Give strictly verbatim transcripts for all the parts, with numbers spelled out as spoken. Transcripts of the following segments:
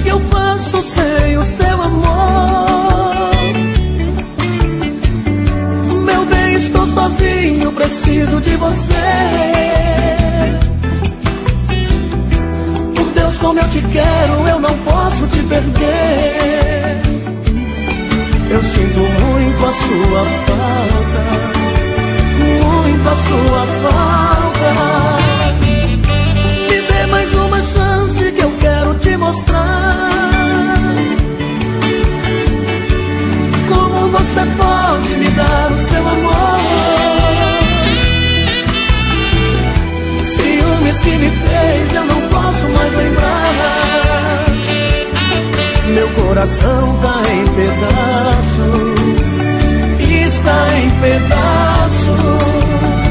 que eu faço sem o seu amor? Meu bem, estou sozinho, preciso de você. Por Deus, como eu te quero, eu não posso te perder. Eu sinto muito a sua falta, muito a sua falta. Me dê mais uma chance que eu quero te mostrar como você pode me dar o seu amor. Ciúmes que me fez, eu não posso mais lembrar. Meu coração tá em pedaços, está em pedaços.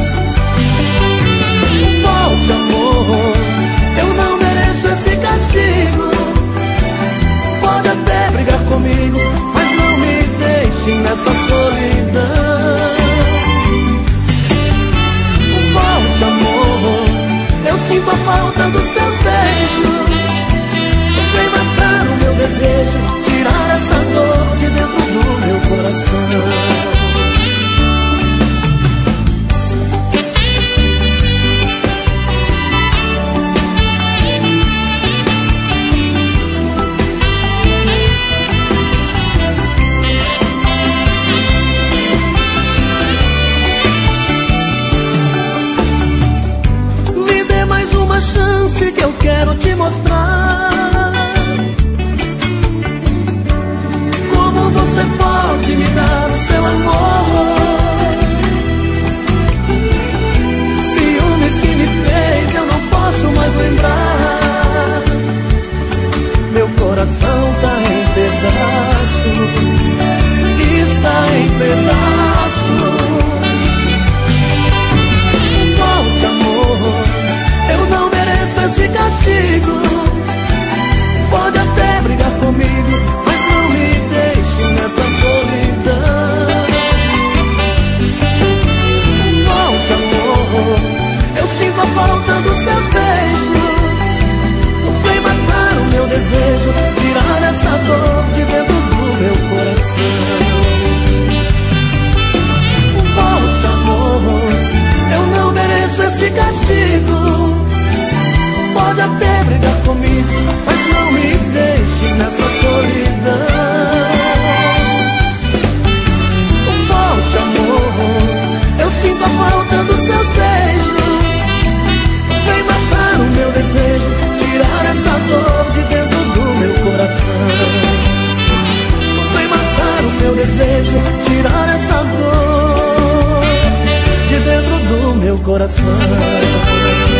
Volte, amor, eu não mereço esse castigo. Pode até brigar comigo, mas não me deixe nessa solidão. Volte, amor, eu sinto a falta dos seus beijos. Vem matar o meu desejo, tirar essa dor de dentro do meu coração. Me dê mais uma chance que eu quero te mostrar como você pode me dar o seu amor. Ciúmes que me fez, eu não posso mais lembrar. Meu coração tá em pedaços, está em pedaços. Volte, amor, eu não mereço esse castigo. Pode até brigar comigo, mas não me deixe nessa solidão. Volte, amor, eu sinto a falta dos seus beijos. Vem matar o meu desejo, tirar essa dor de dentro do meu coração. Volte, amor, eu não mereço esse castigo. Pode até brigar comigo, mas não me deixe nessa solidão. Volte, amor, eu sinto a falta dos seus beijos. Vem matar o meu desejo, tirar essa dor de dentro do meu coração. Vem matar o meu desejo, tirar essa dor de dentro do meu coração.